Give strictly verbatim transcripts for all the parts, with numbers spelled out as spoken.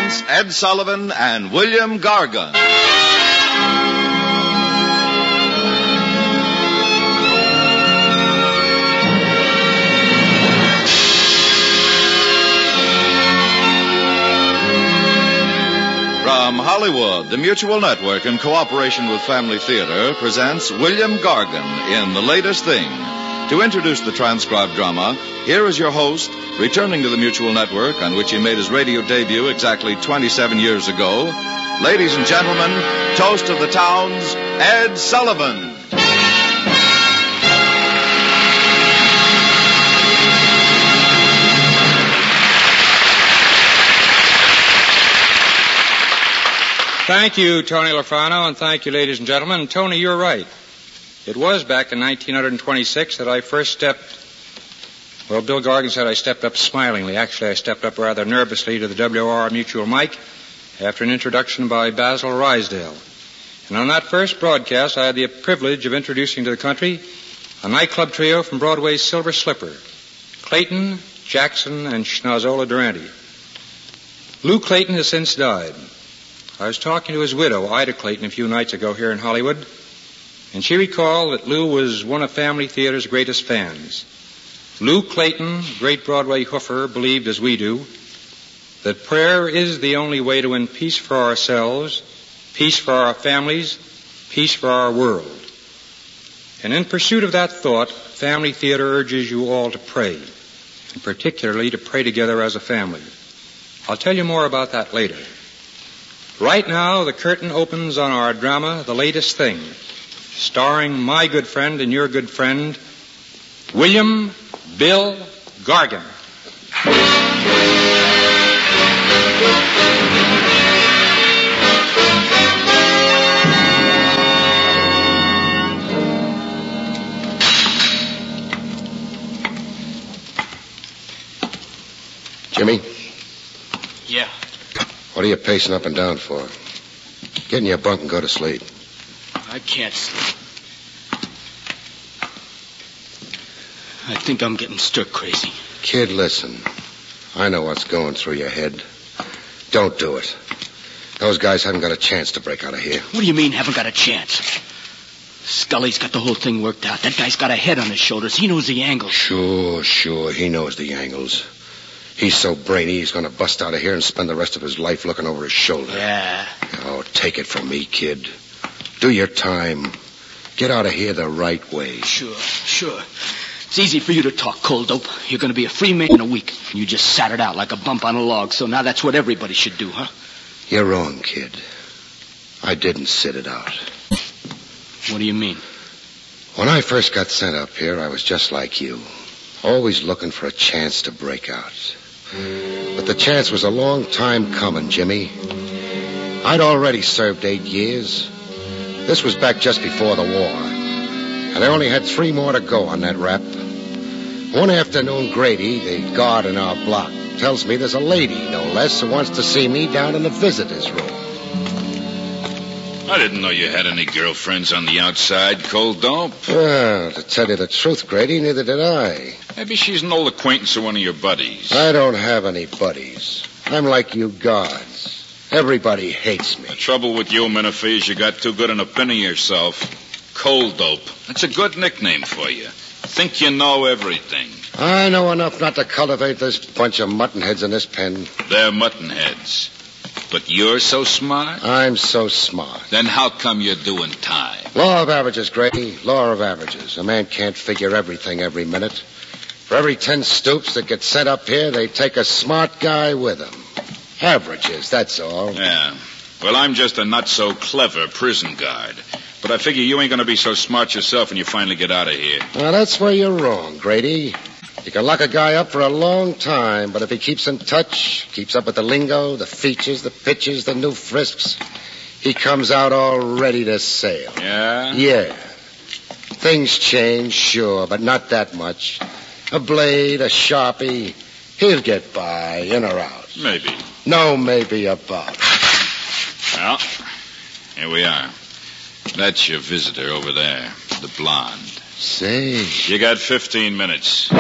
presents Ed Sullivan and William Gargan. From Hollywood, the Mutual Network, in cooperation with Family Theater, presents William Gargan in The Latest Thing. To introduce the transcribed drama, here is your host, returning to the Mutual Network, on which he made his radio debut exactly twenty-seven years ago. Ladies and gentlemen, toast of the town's Ed Sullivan. Thank you, Tony Lafrano, and thank you, ladies and gentlemen. Tony, you're right. It was back in nineteen twenty-six that I first stepped... Well, Bill Gargan said I stepped up smilingly. Actually, I stepped up rather nervously to the W R Mutual mic after an introduction by Basil Rysdale. And on that first broadcast, I had the privilege of introducing to the country a nightclub trio from Broadway's Silver Slipper, Clayton, Jackson, and Schnozzola Durante. Lou Clayton has since died. I was talking to his widow, Ida Clayton, a few nights ago here in Hollywood, and she recalled that Lou was one of Family Theater's greatest fans. Lou Clayton, great Broadway hoofer, believed, as we do, that prayer is the only way to win peace for ourselves, peace for our families, peace for our world. And in pursuit of that thought, Family Theater urges you all to pray, and particularly to pray together as a family. I'll tell you more about that later. Right now, the curtain opens on our drama, The Latest Thing, starring my good friend and your good friend, William Bill Gargan. Jimmy? Yeah. What are you pacing up and down for? Get in your bunk and go to sleep. I can't sleep. I think I'm getting stir crazy. Kid, listen. I know what's going through your head. Don't do it. Those guys haven't got a chance to break out of here. What do you mean, haven't got a chance? Scully's got the whole thing worked out. That guy's got a head on his shoulders. He knows the angles. Sure, sure. He knows the angles. He's so brainy, he's going to bust out of here and spend the rest of his life looking over his shoulder. Yeah. Oh, take it from me, kid. Do your time. Get out of here the right way. Sure, sure. It's easy for you to talk, cold dope. You're going to be a free man in a week. You just sat it out like a bump on a log, so now that's what everybody should do, huh? You're wrong, kid. I didn't sit it out. What do you mean? When I first got sent up here, I was just like you. Always looking for a chance to break out. But the chance was a long time coming, Jimmy. I'd already served eight years. This was back just before the war. And I only had three more to go on that rap. One afternoon, Grady, the guard in our block, tells me there's a lady, no less, who wants to see me down in the visitors' room. I didn't know you had any girlfriends on the outside, cold dope. Well, to tell you the truth, Grady, neither did I. Maybe she's an old acquaintance of one of your buddies. I don't have any buddies. I'm like you guards. Everybody hates me. The trouble with you, Menifee, is you got too good an opinion of yourself. Cold dope. That's a good nickname for you. Think you know everything. I know enough not to cultivate this bunch of muttonheads in this pen. They're muttonheads. But you're so smart? I'm so smart. Then how come you're doing time? Law of averages, Grady. Law of averages. A man can't figure everything every minute. For every ten stoops that get sent up here, they take a smart guy with them. Averages, that's all. Yeah. Well, I'm just a not-so-clever prison guard. But I figure you ain't going to be so smart yourself when you finally get out of here. Well, that's where you're wrong, Grady. You can lock a guy up for a long time, but if he keeps in touch, keeps up with the lingo, the features, the pitches, the new frisks, he comes out all ready to sail. Yeah? Yeah. Things change, sure, but not that much. A blade, a Sharpie, he'll get by, in or out. Maybe. No maybe about. Well, here we are. That's your visitor over there, the blonde. Say. You got fifteen minutes.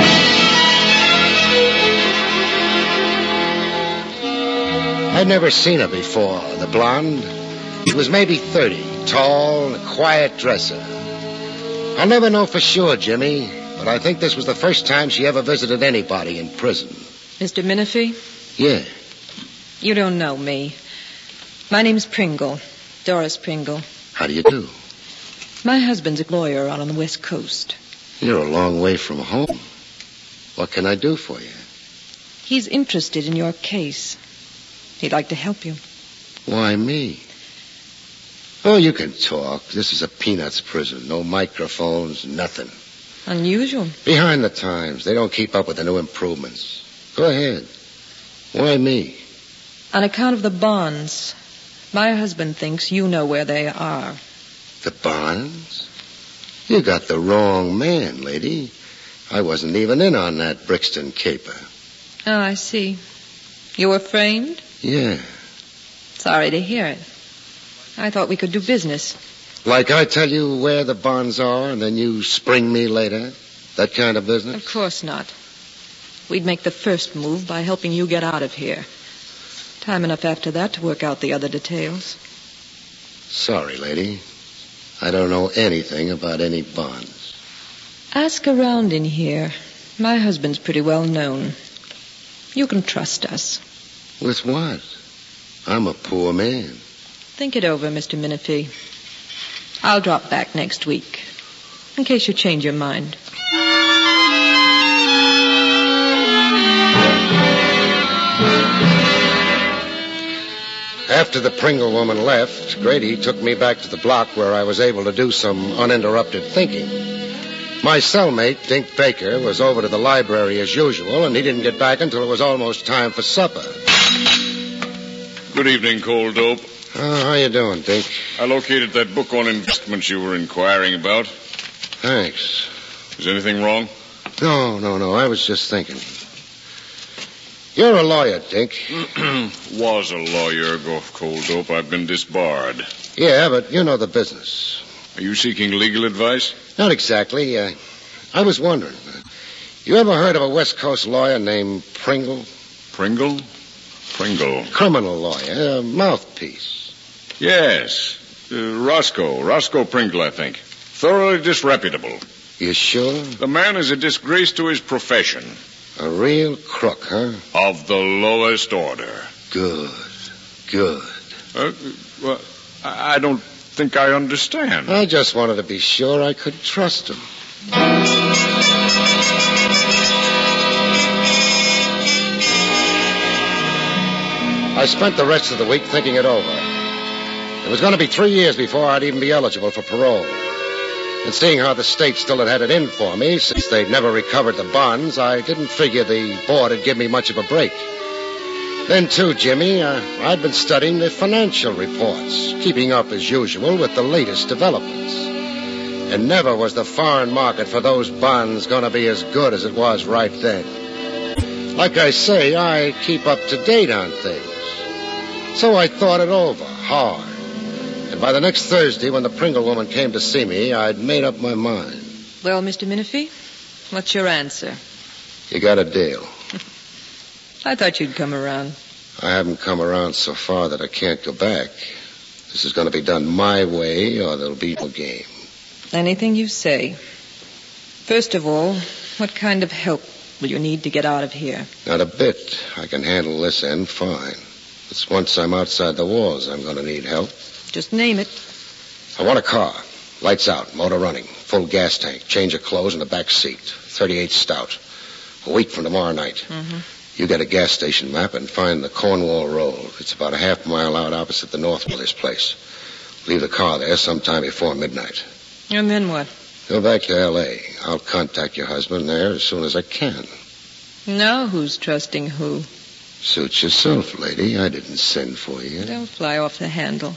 I'd never seen her before, the blonde. She was maybe thirty, tall, and a quiet dresser. I'll never know for sure, Jimmy, but I think this was the first time she ever visited anybody in prison. Mister Menifee? Yeah. You don't know me. My name's Pringle, Doris Pringle. How do you do? My husband's a lawyer out on the West Coast. You're a long way from home. What can I do for you? He's interested in your case. He'd like to help you. Why me? Oh, you can talk. This is a peanuts prison. No microphones, nothing. Unusual. Behind the times. They don't keep up with the new improvements. Go ahead. Why me? On account of the bonds. My husband thinks you know where they are. The bonds? You got the wrong man, lady. I wasn't even in on that Brixton caper. Oh, I see. You were framed? Yeah. Sorry to hear it. I thought we could do business. Like I tell you where the bonds are and then you spring me later? That kind of business? Of course not. We'd make the first move by helping you get out of here. Time enough after that to work out the other details. Sorry, lady. I don't know anything about any bonds. Ask around in here. My husband's pretty well known. You can trust us. With what? I'm a poor man. Think it over, Mister Menifee. I'll drop back next week, in case you change your mind. After the Pringle woman left, Grady took me back to the block where I was able to do some uninterrupted thinking. My cellmate, Dink Baker, was over to the library as usual, and he didn't get back until it was almost time for supper. Good evening, Cold Dope. Oh, how you doing, Dink? I located that book on investments you were inquiring about. Thanks. Is anything wrong? No, no, no. I was just thinking. You're a lawyer, Dink. Was a lawyer, go Cold Dope. I've been disbarred. Yeah, but you know the business. Are you seeking legal advice? Not exactly. Uh, I was wondering. Uh, you ever heard of a West Coast lawyer named Pringle? Pringle? Pringle. Criminal lawyer, a mouthpiece. Yes. Uh, Roscoe. Roscoe Pringle, I think. Thoroughly disreputable. You sure? The man is a disgrace to his profession. A real crook, huh? Of the lowest order. Good. Good. Uh, well, I don't think I understand. I just wanted to be sure I could trust him. I spent the rest of the week thinking it over. It was going to be three years before I'd even be eligible for parole. And seeing how the state still had had it in for me, since they'd never recovered the bonds, I didn't figure the board would give me much of a break. Then, too, Jimmy, uh, I'd been studying the financial reports, keeping up as usual with the latest developments. And never was the foreign market for those bonds going to be as good as it was right then. Like I say, I keep up to date on things. So I thought it over, hard. And by the next Thursday, when the Pringle woman came to see me, I'd made up my mind. Well, Mister Menifee, what's your answer? You got a deal. I thought you'd come around. I haven't come around so far that I can't go back. This is going to be done my way, or there'll be no game. Anything you say. First of all, what kind of help will you need to get out of here? Not a bit. I can handle this end fine. It's once I'm outside the walls I'm going to need help. Just name it. I want a car. Lights out, motor running, full gas tank, change of clothes in the back seat, thirty-eight stout. A week from tomorrow night. Mm-hmm. You get a gas station map and find the Cornwall Road. It's about a half mile out opposite the North Brothers place. Leave the car there sometime before midnight. And then what? Go back to L A. I'll contact your husband there as soon as I can. Now who's trusting who? Suit yourself, lady. I didn't send for you. Don't fly off the handle.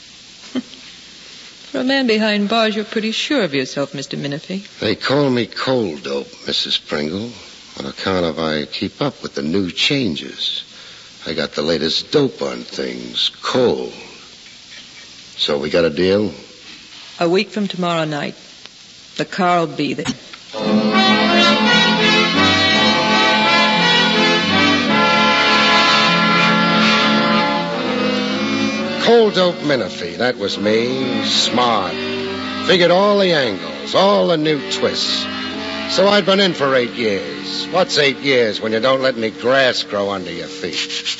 For a man behind bars, you're pretty sure of yourself, Mister Menifee. They call me Cold Dope, Missus Pringle, on account of I keep up with the new changes. I got the latest dope on things, cold. So we got a deal? A week from tomorrow night. The car will be there. Cold Dope Menifee, that was me. Smart. Figured all the angles, all the new twists. So I'd been in for eight years. What's eight years when you don't let any grass grow under your feet?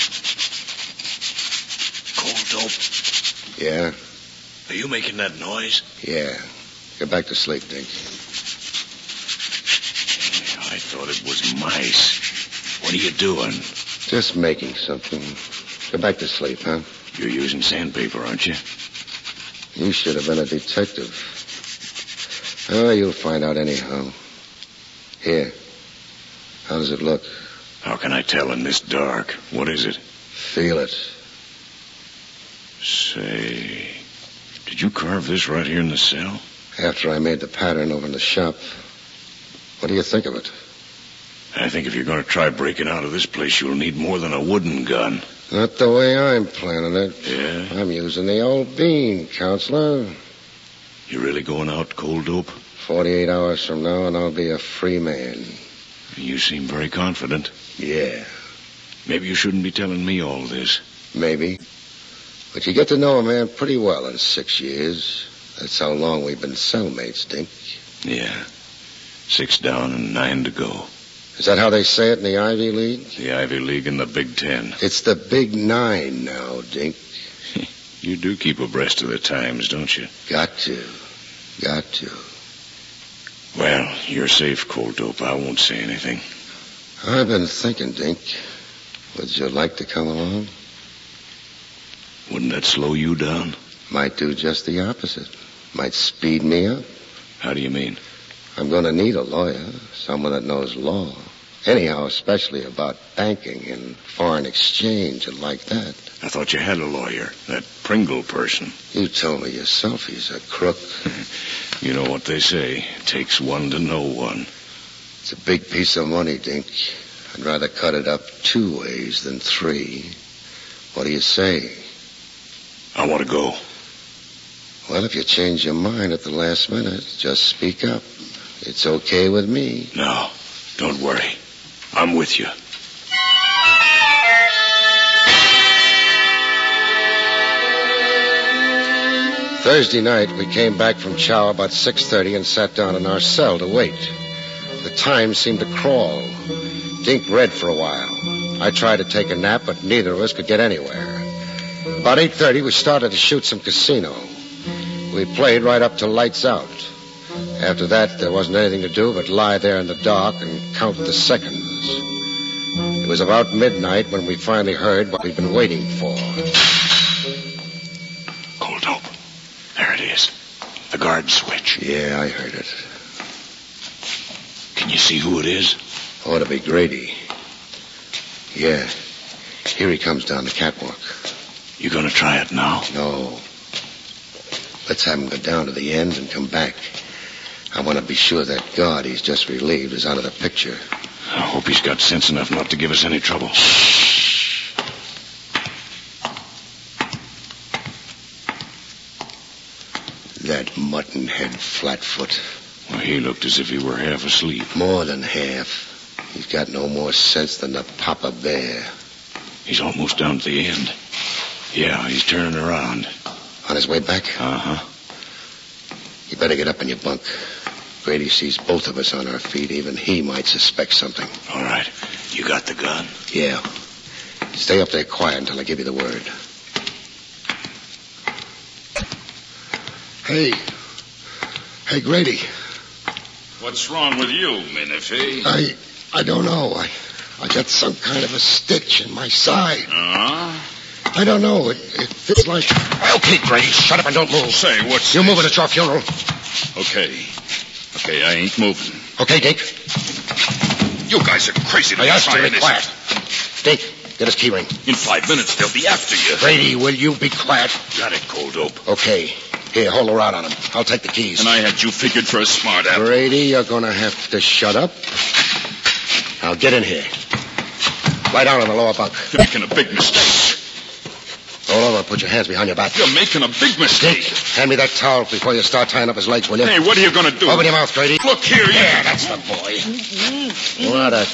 Cold Dope, Yeah? are you making that noise? Yeah. Get back to sleep, Dink. I thought it was mice. What are you doing? Just making something. Get back to sleep, huh? You're using sandpaper, aren't you? You should have been a detective. Oh, you'll find out anyhow. Here. How does it look? How can I tell in this dark? What is it? Feel it. Say, did you carve this right here in the cell? After I made the pattern over in the shop. What do you think of it? I think if you're going to try breaking out of this place, you'll need more than a wooden gun. Not the way I'm planning it. Yeah? I'm using the old bean, Counselor. You really going out cold dope? Forty-eight hours from now, and I'll be a free man. You seem very confident. Yeah, Maybe you shouldn't be telling me all this. maybe. But you get to know a man pretty well in six years. That's how long we've been cellmates, Dink. Yeah. Six down and nine to go. Is that how they say it in the Ivy League? The Ivy League and the Big Ten. It's the Big Nine now, Dink. You do keep abreast of the times, don't you? Got to. Got to. Well, you're safe, cold dope. I won't say anything. I've been thinking, Dink. Would you like to come along? Wouldn't that slow you down? Might do just the opposite. Might speed me up. How do you mean? I'm going to need a lawyer, someone that knows law. Anyhow, especially about banking and foreign exchange and like that. I thought you had a lawyer, that Pringle person. You told me yourself he's a crook. You know what they say, it takes one to know one. It's a big piece of money, Dink. I'd rather cut it up two ways than three. What do you say? I want to go. Well, if you change your mind at the last minute, just speak up. It's okay with me. No, don't worry. I'm with you. Thursday night, we came back from chow about six thirty and sat down in our cell to wait. The time seemed to crawl. Dink read for a while. I tried to take a nap, but neither of us could get anywhere. About eight thirty, we started to shoot some casino. We played right up to lights out. After that, there wasn't anything to do but lie there in the dark and count the seconds. It was about midnight when we finally heard what we'd been waiting for. Cold dope. There it is. The guard switch. Yeah, I heard it. Can you see who it is? Ought to be Grady. Yeah. Here he comes down the catwalk. You gonna try it now? No. Let's have him go down to the end and come back. I want to be sure that guard he's just relieved is out of the picture. I hope he's got sense enough not to give us any trouble. That mutton-head Flatfoot. Well, he looked as if he were half asleep. More than half. He's got no more sense than the Papa Bear. He's almost down to the end. Yeah, he's turning around. On his way back? Uh-huh. You better get up in your bunk. Grady sees both of us on our feet. Even he might suspect something. All right. You got the gun? Yeah. Stay up there quiet until I give you the word. Hey. Hey, Grady. What's wrong with you, Menifee? I... I don't know. I... I got some kind of a stitch in my side. Uh-huh. I don't know. It, it feels like... Okay, Grady, shut up and don't move. Say, what's You're this? moving at your funeral. Okay. Okay, I ain't moving. Okay, Dink. You guys are crazy to I asked you to try be this. quiet. Dink, get his key ring. In five minutes, they'll be after you. Grady, will you be quiet? Got it, cold dope. Okay. Here, hold the rod on him. I'll take the keys. And I had you figured for a smart app. Grady, you're going to have to shut up. Now get in here. Lie down on the lower bunk. You're making a big mistake. Roll over and put your hands behind your back. You're making a big mistake. Hand me that towel before you start tying up his legs, will you? Hey, what are you going to do? Open your mouth, Grady. Look here, you... Yeah, that's the boy. What a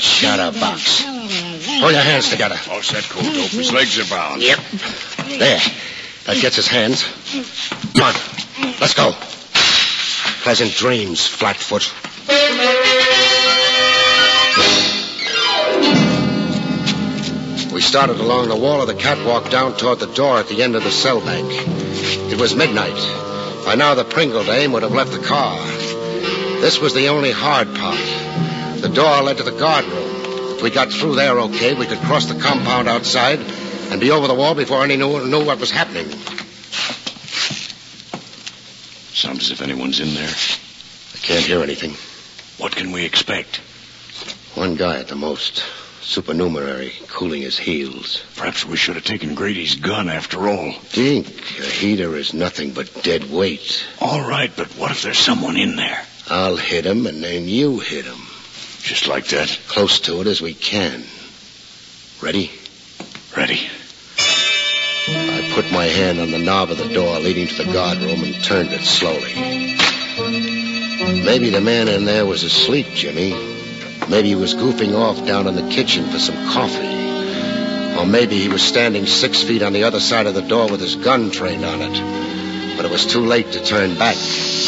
chatterbox. Pull your hands together. All set, cold dope. His legs are bound. Yep. There. That gets his hands. Come on. Let's go. Pleasant dreams, Flatfoot. We started along the wall of the catwalk down toward the door at the end of the cell bank. It was midnight. By now, the Pringle dame would have left the car. This was the only hard part. The door led to the guard room. If we got through there okay, we could cross the compound outside and be over the wall before anyone knew what was happening. Sounds as if anyone's in there. I can't hear anything. What can we expect? One guy at the most. Supernumerary, cooling his heels. Perhaps we should have taken Grady's gun after all. Dink, a heater is nothing but dead weight. All right, but what if there's someone in there? I'll hit him, and then you hit him. Just like that? Close to it as we can. Ready? Ready. I put my hand on the knob of the door leading to the guard room and turned it slowly. Maybe the man in there was asleep, Jimmy. Maybe he was goofing off down in the kitchen for some coffee. Or maybe he was standing six feet on the other side of the door with his gun trained on it. But it was too late to turn back.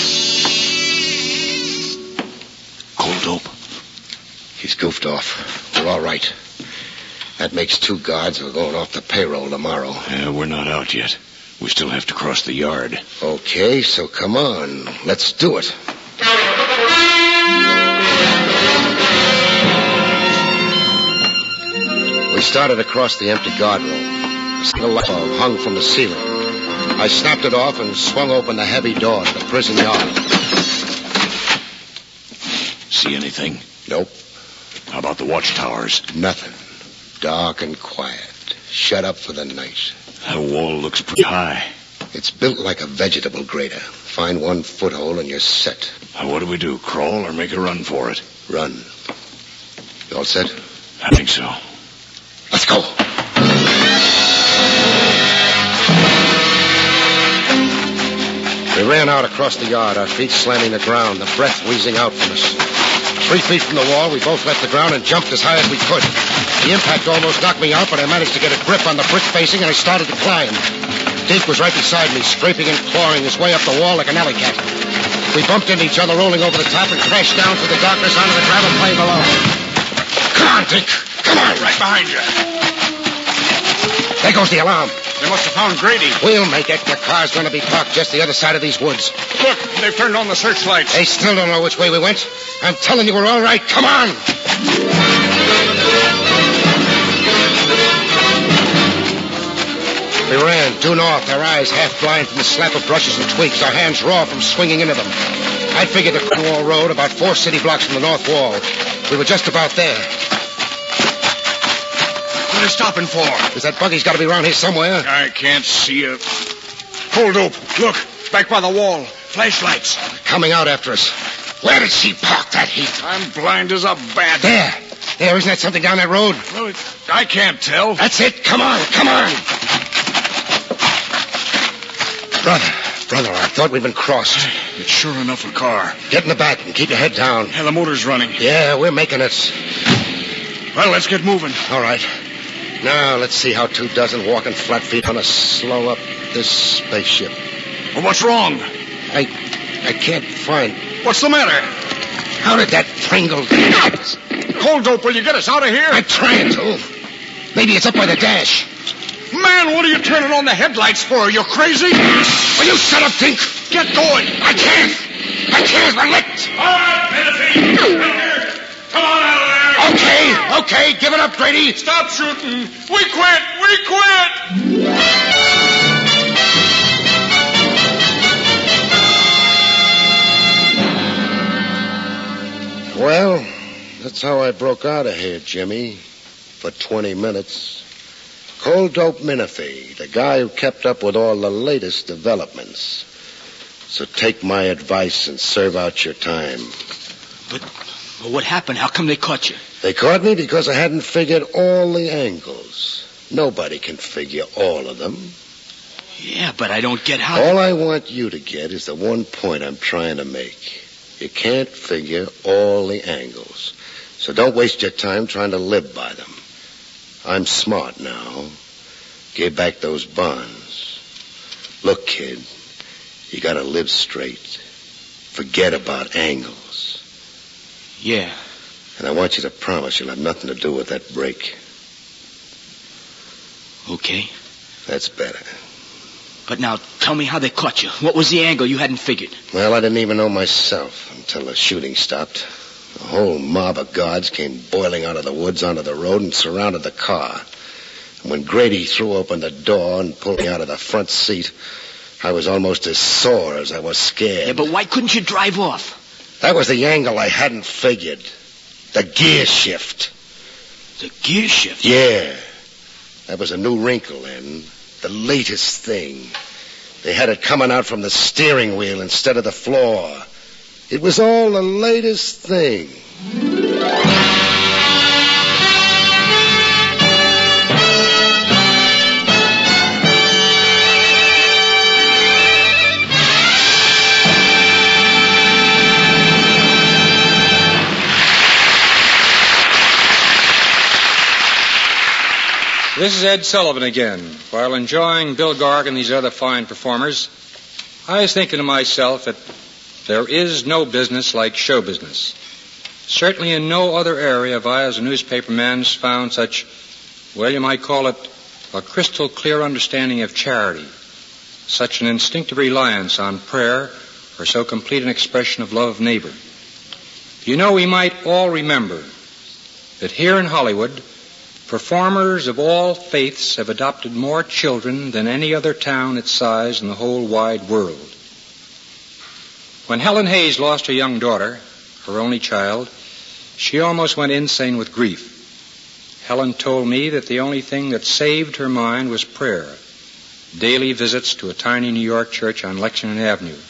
Cold dope. He's goofed off. We're all right. That makes two guards who are going off the payroll tomorrow. Yeah, we're not out yet. We still have to cross the yard. Okay, so come on. Let's do it. We started across the empty guard room. A single light bulb hung from the ceiling. I snapped it off and swung open the heavy door to the prison yard. See anything? Nope. How about the watchtowers? Nothing. Dark and quiet. Shut up for the night. That wall looks pretty high. It's built like a vegetable grater. Find one foothold and you're set. Now, what do we do, crawl or make a run for it? Run. You all set? I think so. Let's go. We ran out across the yard, our feet slamming the ground, the breath wheezing out from us. Three feet from the wall, we both left the ground and jumped as high as we could. The impact almost knocked me out, but I managed to get a grip on the brick facing and I started to climb. Dink was right beside me, scraping and clawing his way up the wall like an alley cat. We bumped into each other, rolling over the top, and crashed down through the darkness onto the gravel plain below. Come on, Dink. Come on. Right behind you. There goes the alarm. They must have found Grady. We'll make it. The car's going to be parked just the other side of these woods. Look, they've turned on the searchlights. They still don't know which way we went. I'm telling you, we're all right. Come on. We ran, due north, our eyes half blind from the slap of brushes and twigs, our hands raw from swinging into them. I'd figured the Cornwall Road about four city blocks from the north wall. We were just about there. What are you stopping for? Because that buggy's got to be around here somewhere. I can't see it. Hold up. Look, back by the wall. Flashlights. Coming out after us. Where did she park that heap? I'm blind as a bat. There. There, isn't that something down that road? Well, it, I can't tell. That's it. Come on, come on. Brother, brother, I thought we'd been crossed. It's sure enough a car. Get in the back and keep your head down. Yeah, the motor's running. Yeah, we're making it. Well, let's get moving. All right. Now, let's see how two dozen walking flat feet are going to slow up this spaceship. Well, what's wrong? I I can't find... What's the matter? How did that Pringle... Cold dope, will you get us out of here? I'm trying to. Maybe it's up by the dash. Man, what are you turning on the headlights for? You crazy? Will you shut up, Dink? Get going. I can't. I can't. We're licked. All right, Menifee. Come here. Come on out of there. Okay, okay. Give it up, Grady. Stop shooting. We quit. We quit. Well, that's how I broke out of here, Jimmy, for twenty minutes. Cold Dope Menifee, the guy who kept up with all the latest developments. So take my advice and serve out your time. But, but what happened? How come they caught you? They caught me because I hadn't figured all the angles. Nobody can figure all of them. Yeah, but I don't get how... All I want you to get is the one point I'm trying to make. You can't figure all the angles. So don't waste your time trying to live by them. I'm smart now. Give back those bonds. Look, kid, you gotta live straight. Forget about angles. Yeah. And I want you to promise you'll have nothing to do with that break. Okay. That's better. But now, tell me how they caught you. What was the angle you hadn't figured? Well, I didn't even know myself until the shooting stopped. A whole mob of guards came boiling out of the woods onto the road and surrounded the car. And when Grady threw open the door and pulled me out of the front seat, I was almost as sore as I was scared. Yeah, but why couldn't you drive off? That was the angle I hadn't figured. The gear shift. The gear shift? Yeah. That was a new wrinkle then. The latest thing. They had it coming out from the steering wheel instead of the floor. It was all the latest thing. This is Ed Sullivan again. While enjoying Bill Garg and these other fine performers, I was thinking to myself that there is no business like show business. Certainly in no other area have I, as a newspaperman, found such, well, you might call it a crystal clear understanding of charity, such an instinctive reliance on prayer, or so complete an expression of love of neighbor. You know, we might all remember that here in Hollywood, performers of all faiths have adopted more children than any other town its size in the whole wide world. When Helen Hayes lost her young daughter, her only child, she almost went insane with grief. Helen told me that the only thing that saved her mind was prayer, daily visits to a tiny New York church on Lexington Avenue.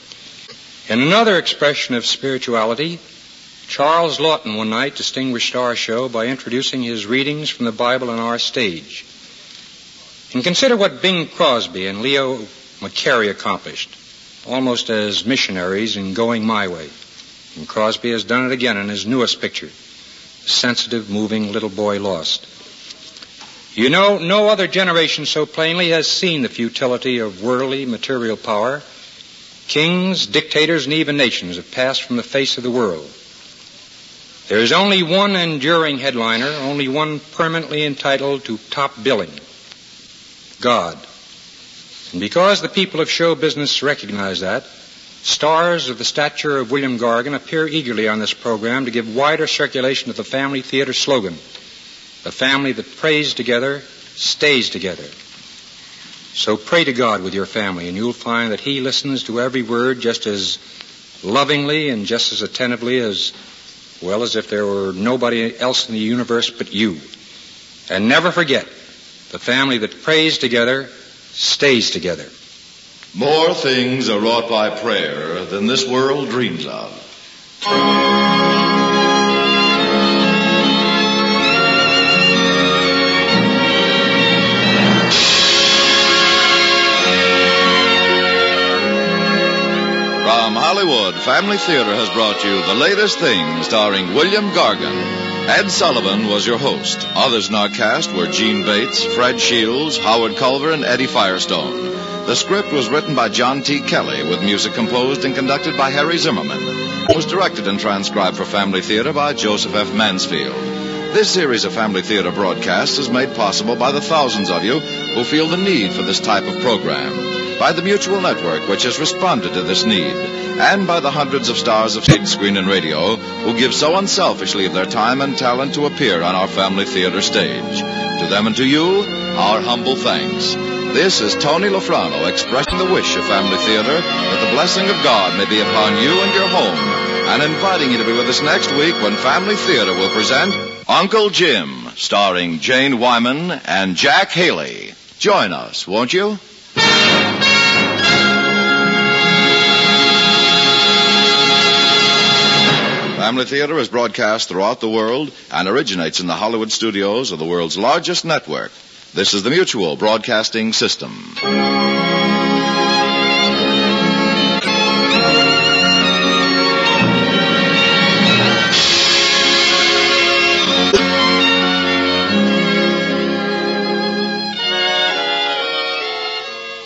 In another expression of spirituality, Charles Lawton one night distinguished our show by introducing his readings from the Bible on our stage. And consider what Bing Crosby and Leo McCarey accomplished, almost as missionaries in Going My Way. And Crosby has done it again in his newest picture, The Sensitive, Moving Little Boy Lost. You know, no other generation so plainly has seen the futility of worldly material power. Kings, dictators, and even nations have passed from the face of the world. There is only one enduring headliner, only one permanently entitled to top billing, God. And because the people of show business recognize that, stars of the stature of William Gargan appear eagerly on this program to give wider circulation to the Family Theater slogan, the family that prays together stays together. So pray to God with your family, and you'll find that He listens to every word just as lovingly and just as attentively as well, as if there were nobody else in the universe but you. And never forget, the family that prays together stays together. More things are wrought by prayer than this world dreams of. From Hollywood, Family Theater has brought you The Latest Thing, starring William Gargan. Ed Sullivan was your host. Others in our cast were Gene Bates, Fred Shields, Howard Culver, and Eddie Firestone. The script was written by John T. Kelly, with music composed and conducted by Harry Zimmerman. It was directed and transcribed for Family Theater by Joseph F. Mansfield. This series of Family Theater broadcasts is made possible by the thousands of you who feel the need for this type of program, by the Mutual Network, which has responded to this need, and by the hundreds of stars of stage, screen, and radio who give so unselfishly of their time and talent to appear on our Family Theater stage. To them and to you, our humble thanks. This is Tony Lofrano expressing the wish of Family Theater that the blessing of God may be upon you and your home, and inviting you to be with us next week when Family Theater will present Uncle Jim, starring Jane Wyman and Jack Haley. Join us, won't you? Family Theater is broadcast throughout the world and originates in the Hollywood studios of the world's largest network. This is the Mutual Broadcasting System.